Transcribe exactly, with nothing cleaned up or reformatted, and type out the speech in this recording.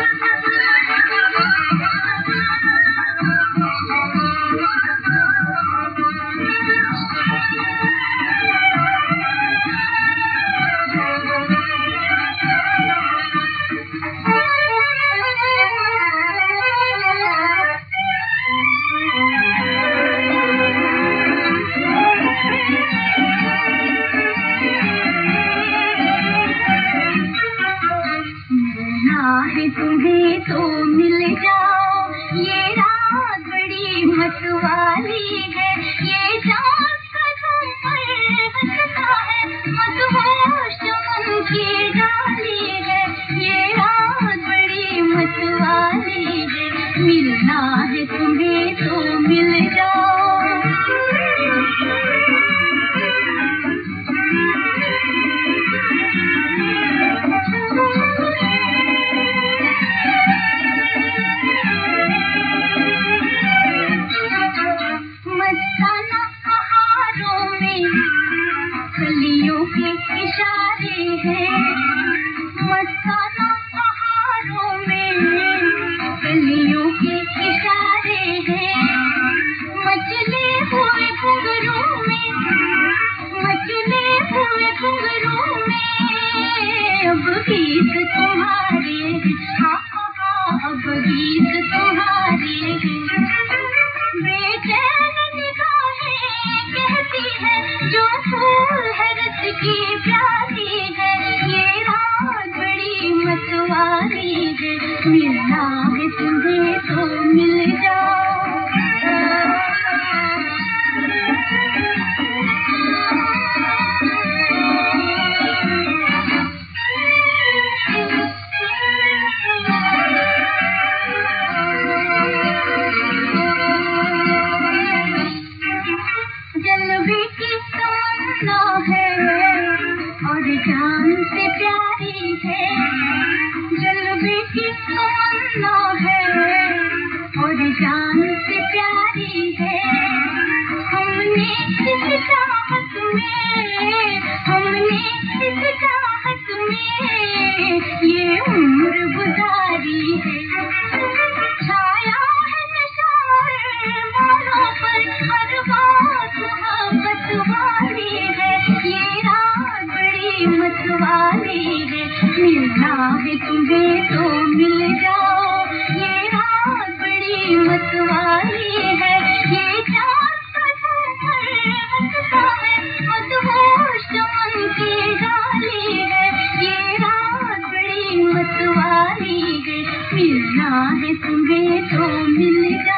तुम्हें तो मिल जाओ, ये रात बड़ी मतवाली है, ये चाँद कदम पर हंसता है, मदहोश मन की डाली है, ये रात बड़ी मतवाली है, मिलना है तुम्हें तो मिल जाओ। कलियों के इशारे हैं, मस्ताना पहाड़ों में कलियों के इशारे हैं, मचले हुए घुंघरू में, मचले हुए घुंघरू में अब गीत तुम्हारे, हाँ हाँ अब गीत तुम्हारे, बेचैन निगाहें कहती है जो फूल है रस की प्याली है, ये रात बड़ी मतवाली है, मिलना है तुम्हें तो मिल जाओ। जलवे की तमन्ना है और जान से प्यारी है, जलवे की तमन्ना है और जान से प्यारी है, हमने इस चाहत में, हमने इस चाहत में ये उम्र गुजारी है, छाया है नशा मानो पर हर बात मोहब्बत वाली है, ये रात बड़ी मतवाली है, मिलना है तुम्हें तो मिल जाओ, ये रात बड़ी मतवाली है, ये चाँद कदम पर हंसता है, मदहोश मन की डाली है, ये रात बड़ी मतवाली है, मिलना है तुम्हें तो मिल जाओ।